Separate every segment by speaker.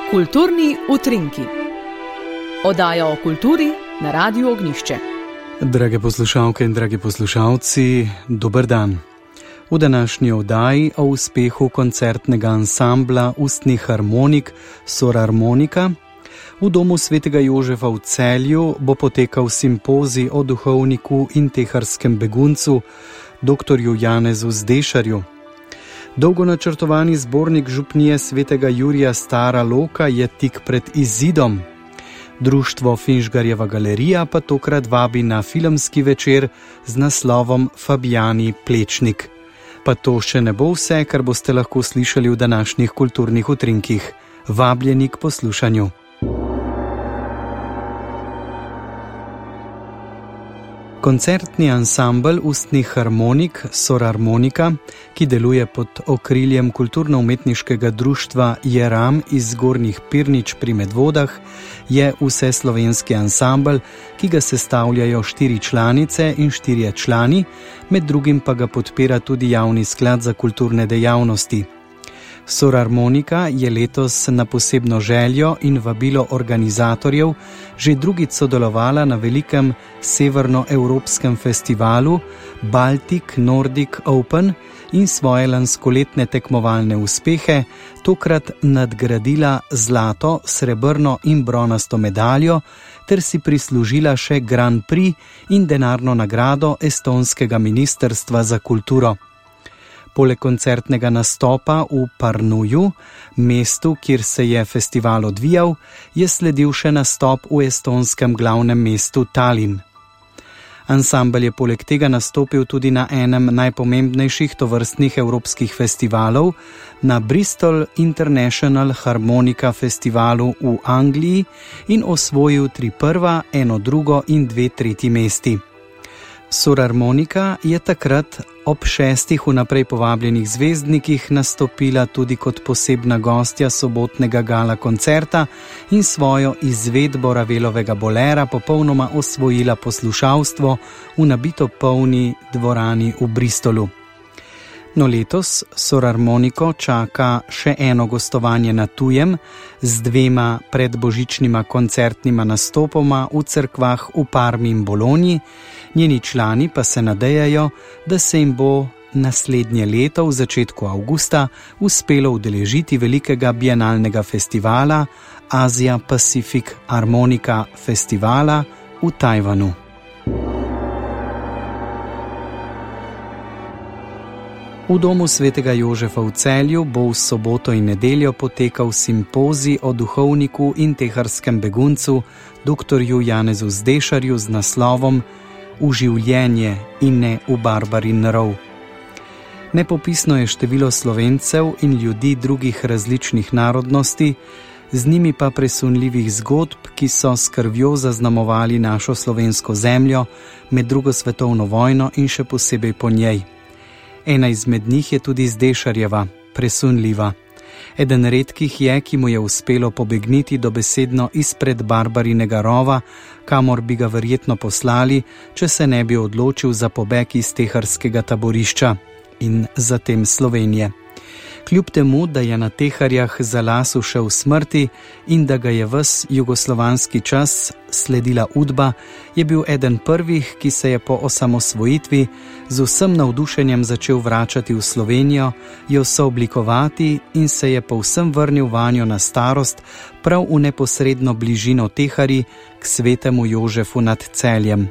Speaker 1: Kulturni utrinki. Oddaja o kulturi na Radiu Ognjišče.
Speaker 2: Drage poslušalke in dragi poslušalci, dober dan. V današnji oddaji o uspehu koncertnega ansambla ustnih harmonik Sorarmonika v Domu svetega Jožefa v Celju bo potekal simpozij o duhovniku in teharskem beguncu dr. Janezu Zdešarju. Dolgo načrtovani zbornik župnije svetega Jurija Stara Loka je tik pred izidom. Društvo Finžgarjeva galerija pa tokrat vabi na filmski večer z naslovom Fabijani Plečnik. Pa to še ne bo vse, kar boste lahko slišali v današnjih kulturnih utrinkih. Vabljeni k poslušanju. Koncertni ansambel ustnih harmonik Sorarmonika, ki deluje pod okriljem kulturno-umetniškega društva Jeram iz Zgornjih Pirnič pri Medvodah, je vseslovenski ansambel, ki ga sestavljajo 4 članice in 4 člani, med drugim pa ga podpira tudi Javni sklad za kulturne dejavnosti. Sorarmonika je letos na posebno željo in vabilo organizatorjev že drugič sodelovala na velikem severnoevropskem festivalu Baltic Nordic Open in svoje lanskoletne tekmovalne uspehe tokrat nadgradila zlato, srebrno in bronasto medaljo ter si prislužila še Grand Prix in denarno nagrado Estonskega ministrstva za kulturo. Poleg koncertnega nastopa v Parnuju, mestu, kjer se je festival odvijal, je sledil še nastop v estonskem glavnem mestu Tallinn. Ansambel je poleg tega nastopil tudi na enem najpomembnejših tovrstnih evropskih festivalov, na Bristol International Harmonica Festivalu v Angliji in osvojil 3 prva, 1 drugo in 2 tretji mesti. Sorarmonika je takrat ob 6 vnaprej povabljenih zvezdnikih nastopila tudi kot posebna gostja sobotnega gala koncerta in svojo izvedbo Ravelovega bolera popolnoma osvojila poslušalstvo v nabito polni dvorani v Bristolu. No, letos Sorarmoniko čaka še eno gostovanje na tujem z 2 predbožičnima koncertnima nastopoma v cerkvah v Parmi in Bologni. Njeni člani pa se nadejajo, da se jim bo naslednje leto v začetku avgusta uspelo udeležiti velikega bienalnega festivala Asia Pacific Harmonica Festivala v Tajvanu. V Domu svetega Jožefa v Celju bo v soboto in nedeljo potekal simpozij o duhovniku in teharskem beguncu dr. Janezu Zdešarju z naslovom V življenje in ne v barbarin rov. Nepopisno je število Slovencev in ljudi drugih različnih narodnosti, z njimi pa presunljivih zgodb, ki so s krvjo zaznamovali našo slovensko zemljo med 2. svetovno vojno in še posebej po njej. Ena izmed njih je tudi Zdešarjeva, presunljiva. Eden redkih je, ki mu je uspelo pobegniti dobesedno izpred barbarinega rova, kamor bi ga verjetno poslali, če se ne bi odločil za pobeg iz teharskega taborišča in zatem Slovenije. Kljub temu, da je na Teharjah za las ušel smrti in da ga je ves jugoslovanski čas sledila Udba, je bil eden prvih, ki se je po osamosvojitvi z vsem navdušenjem začel vračati v Slovenijo, jo sooblikovati in se je povsem vrnil vanjo na starost prav v neposredno bližino Teharji k svetemu Jožefu nad Celjem.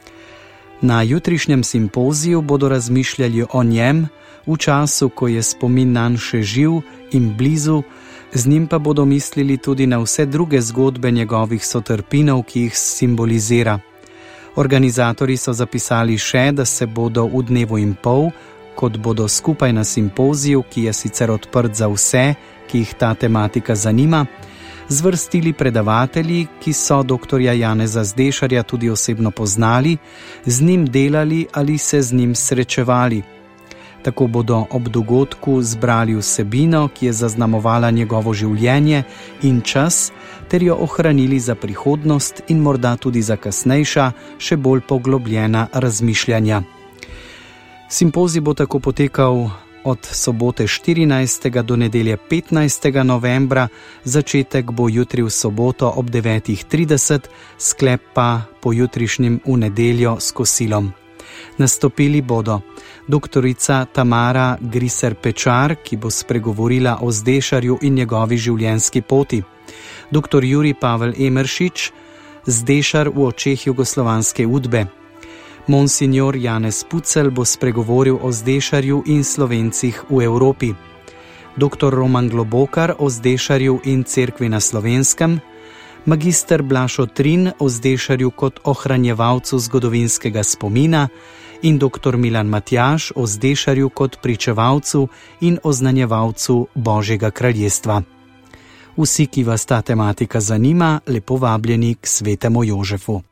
Speaker 2: Na jutrišnjem simpoziju bodo razmišljali o njem, v času, ko je spomin nanj še živ in blizu, z njim pa bodo mislili tudi na vse druge zgodbe njegovih sotrpinov, ki jih simbolizira. Organizatorji so zapisali še, da se bodo v dnevu in pol, kot bodo skupaj na simpoziju, ki je sicer odprt za vse, ki jih ta tematika zanima, zvrstili predavatelji, ki so dr. Janeza Zdešarja tudi osebno poznali, z njim delali ali se z njim srečevali. Tako bodo ob dogodku zbrali vsebino, ki je zaznamovala njegovo življenje in čas, ter jo ohranili za prihodnost in morda tudi za kasnejša, še bolj poglobljena razmišljanja. Simpozij bo tako potekal od sobote 14. do nedelje 15. novembra, začetek bo jutri v soboto ob 9.30, sklep pa pojutrišnjem v nedeljo s kosilom. Nastopili bodo doktorica Tamara Griser-Pečar, ki bo spregovorila o Zdešarju in njegovi življenjski poti, dr. Jurij Pavel Emeršič, Zdešar v očeh jugoslovanske udbe, monsignor Janez Pucelj bo spregovoril o Zdešarju in Slovencih v Evropi, dr. Roman Globokar o Zdešarju in cerkvi na Slovenskem, magister Blašo Trin o Zdešarju kot ohranjevalcu zgodovinskega spomina in dr. Milan Matjaž o Zdešarju kot pričevalcu in oznanjevalcu Božjega kraljestva. Vsi, ki vas ta tematika zanima, lepo vabljeni k svetemu Jožefu.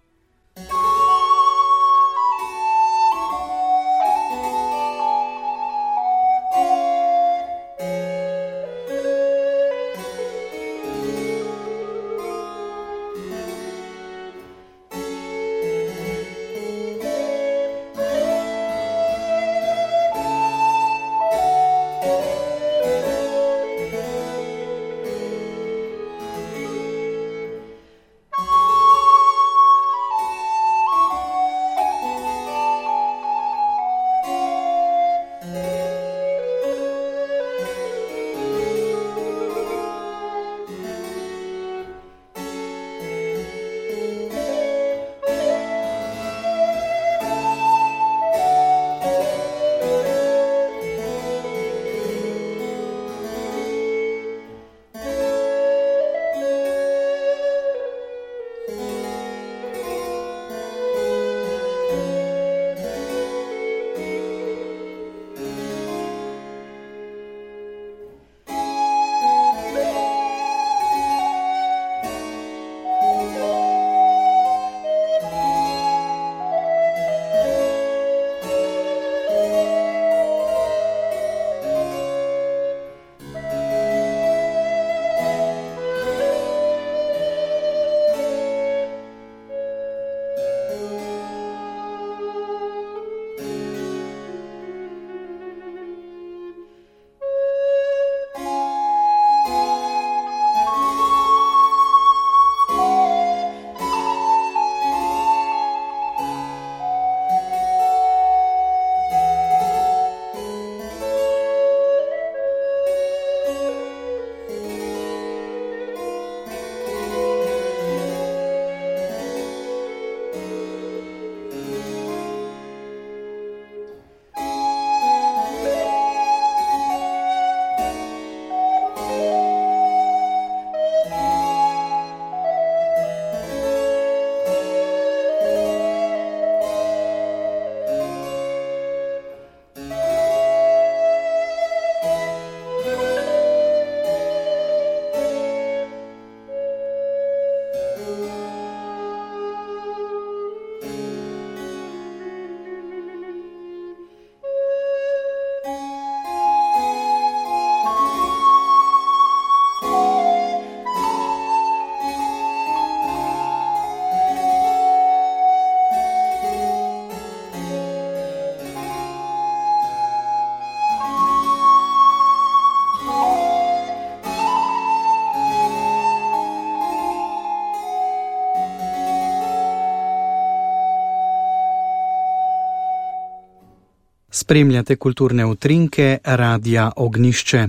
Speaker 2: Spremljate kulturne utrinke Radia Ognišče.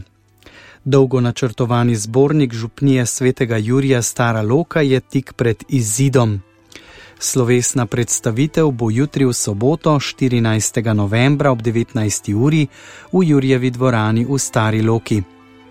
Speaker 2: Dolgo načrtovani zbornik župnije svetega Jurija Stara Loka je tik pred izidom. Slovesna predstavitev bo jutri v soboto 14. novembra ob 19. uri v Jurjevi dvorani v Stari Loki.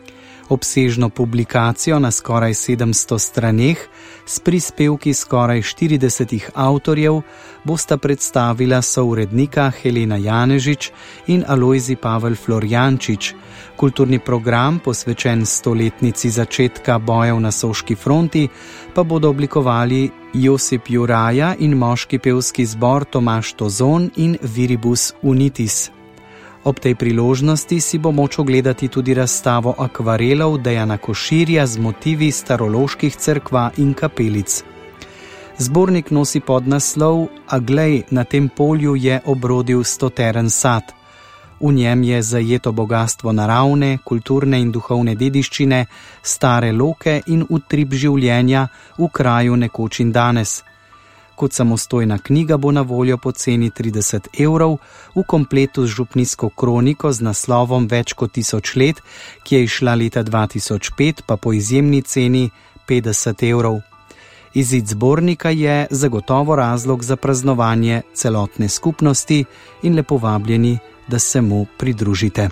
Speaker 2: Obsežno publikacijo na skoraj 700 straneh s prispevki skoraj 40 avtorjev bosta predstavila sourednika Helena Janežič in Alojzij Pavel Florjančič. Kulturni program, posvečen 100-letnici začetka bojev na Soški fronti, pa bodo oblikovali Josip Juraja in moški pevski zbor Tomaž Tozon in Viribus Unitis. Ob tej priložnosti si bo moč ogledati tudi razstavo akvarelov Dejana Koširja z motivi staroloških cerkva in kapelic. Zbornik nosi podnaslov A glej, na tem polju je obrodil 100-teren sad. V njem je zajeto bogatstvo naravne, kulturne in duhovne dediščine, stare loke in utrip življenja v kraju nekoč in danes. Kot samostojna knjiga bo na voljo po ceni 30 €, v kompletu z župnijsko kroniko z naslovom Več kot 1000 let, ki je izšla leta 2005, pa po izjemni ceni 50 €. Izid zbornika je zagotovo razlog za praznovanje celotne skupnosti in lepo vabljeni, da se mu pridružite.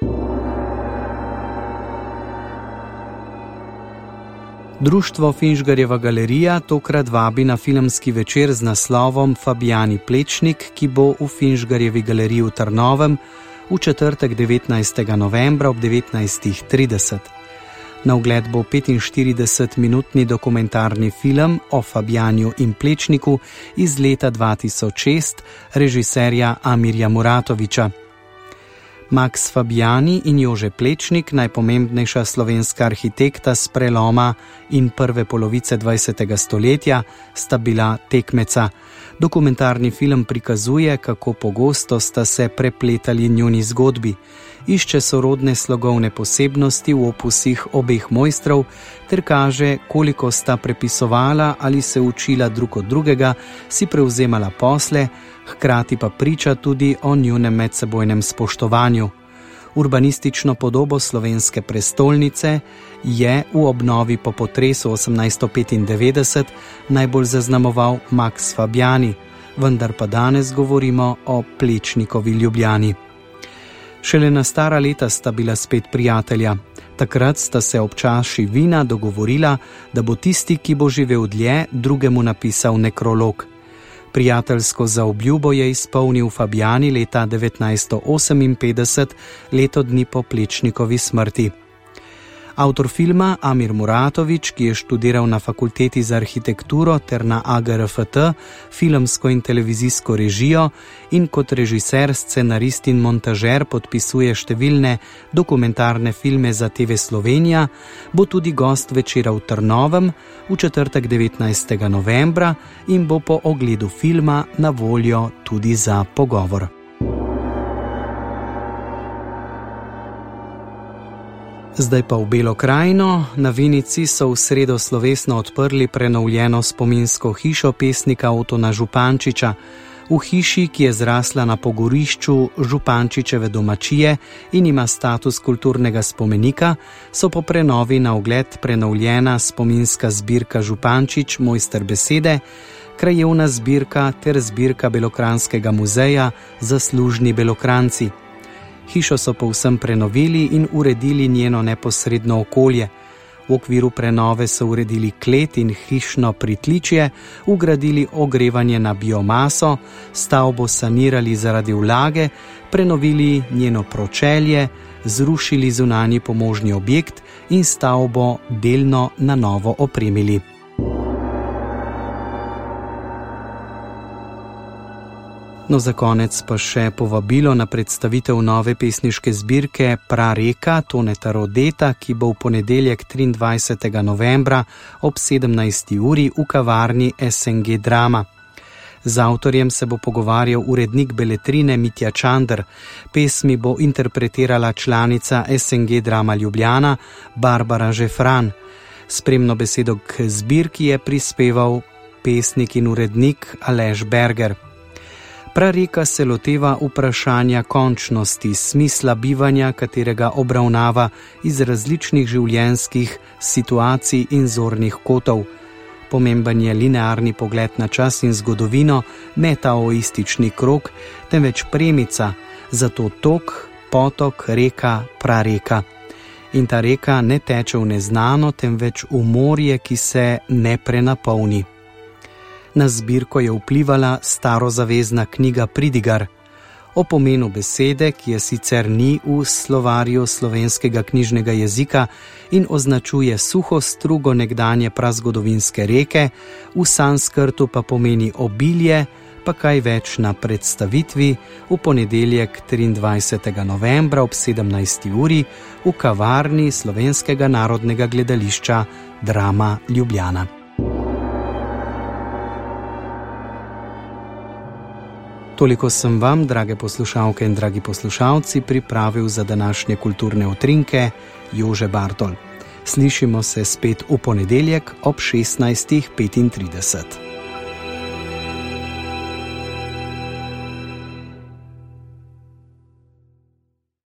Speaker 2: Društvo Finžgarjeva galerija tokrat vabi na filmski večer z naslovom Fabijani Plečnik, ki bo v Finžgarjevi galeriji v Trnovem v četrtek 19. novembra ob 19:30. Na ogled bo 45-minutni dokumentarni film o Fabijanju in Plečniku iz leta 2006 režiserja Amirja Muratovića. Max Fabijani in Jože Plečnik, najpomembnejša slovenska arhitekta s preloma in prve polovice 20. stoletja, sta bila tekmeca. Dokumentarni film prikazuje, kako pogosto sta se prepletali njuni zgodbi. Išče sorodne slogovne posebnosti v opusih obeh mojstrov ter kaže, koliko sta prepisovala ali se učila drug od drugega, si prevzemala posle, hkrati pa priča tudi o njunem medsebojnem spoštovanju. Urbanistično podobo slovenske prestolnice je v obnovi po potresu 1895 najbolj zaznamoval Max Fabijani, vendar pa danes govorimo o Plečnikovi Ljubljani. Šele na stara leta sta bila spet prijatelja. Takrat sta se ob čaši vina dogovorila, da bo tisti, ki bo živel dlje, drugemu napisal nekrolog. Prijateljsko zaobljubo je izpolnil Fabijani leta 1958, leto dni po Plečnikovi smrti. Avtor filma Amir Muratović, ki je študiral na fakulteti za arhitekturo ter na AGRFT, filmsko in televizijsko režijo in kot režiser, scenarist in montažer podpisuje številne dokumentarne filme za TV Slovenija, bo tudi gost večera v Trnovem v četrtek 19. novembra in bo po ogledu filma na voljo tudi za pogovor. Zdaj pa v Belo krajino. Na Vinici so v sredo slovesno odprli prenovljeno spominsko hišo pesnika Otona Župančiča. V hiši, ki je zrasla na pogorišču Župančičeve domačije in ima status kulturnega spomenika, so po prenovi na ogled prenovljena spominska zbirka Župančič, mojster besede, krajevna zbirka ter zbirka Belokranjskega muzeja Zaslužni Belokranjci. Hišo so povsem prenovili in uredili njeno neposredno okolje. V okviru prenove so uredili klet in hišno pritličje, vgradili ogrevanje na biomaso, stavbo sanirali zaradi vlage, prenovili njeno pročelje, zrušili zunanji pomožni objekt in stavbo delno na novo opremili. No, za konec pa še povabilo na predstavitev nove pesniške zbirke Prareka Toneta Rodeta, ki bo v ponedeljek 23. novembra ob 17. uri v kavarni SNG Drama. Z avtorjem se bo pogovarjal urednik beletrine Mitja Čander. Pesmi bo interpretirala članica SNG Drama Ljubljana Barbara Žefran. Spremno besedo k zbirki je prispeval pesnik in urednik Aleš Berger. Prareka se loteva vprašanja končnosti, smisla bivanja, katerega obravnava iz različnih življenjskih situacij in zornih kotov. Pomemben je linearni pogled na čas in zgodovino, ne taoistični krog, temveč premica, zato tok, potok, reka, prareka. In ta reka ne teče v neznano, temveč v morje, ki se ne prenapolni. Na zbirko je vplivala starozavezna knjiga Pridigar. O pomenu besede, ki je sicer ni v slovarju slovenskega knjižnega jezika in označuje suho strugo nekdanje prazgodovinske reke, v sanskrtu pa pomeni obilje, pa kaj več na predstavitvi v ponedeljek 23. novembra ob 17. uri v kavarni Slovenskega narodnega gledališča Drama Ljubljana. Toliko sem vam, drage poslušalke in dragi poslušalci, pripravil za današnje kulturne utrinke Jože Bartol. Slišimo se spet v ponedeljek ob 16:35.